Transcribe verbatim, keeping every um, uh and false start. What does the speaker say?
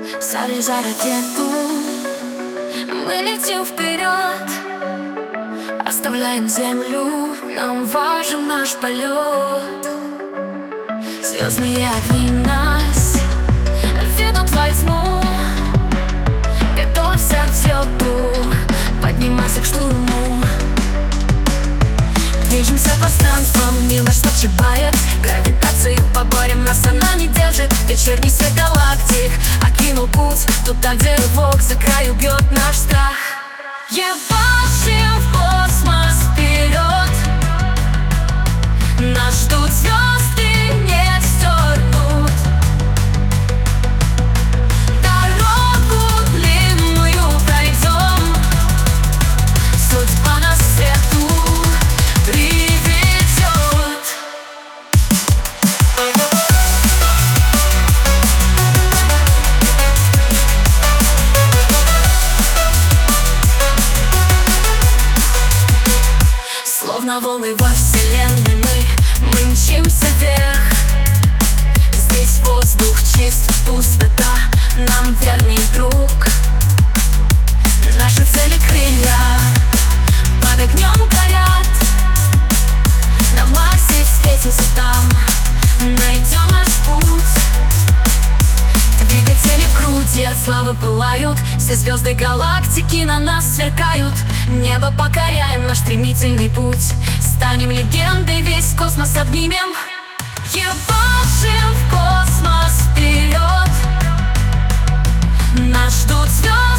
Сели за ракету, мы летим вперед, оставляем землю, нам важен наш полет. Звездные огни нас ведут во тьму. Готовься к взлету, поднимайся к штурму. Движемся пространством, мир наш подшибает. Гравитацию поборем, нас она не держит. Вечерний свет галактик окинул путь туда, где рывок за краю бьет наш страх. Ебашим в космос вперед, нас ждут звезды, не стернут. Дорогу длинную пройдем, судьба нас всех тут приведет. Словно волны во вселенной мы, мы мчимся вверх. Здесь воздух чист, пустота нам верный друг. Наши цели крылья под огнем горят. На Марсе встретимся там, найдем наш путь. Двигатели крутят, славы пылают, все звезды галактики на нас сверкают. Небо покоряем, наш стремительный путь, станем легендой, весь космос обнимем. Ебашим в космос вперед, нас ждут звезды.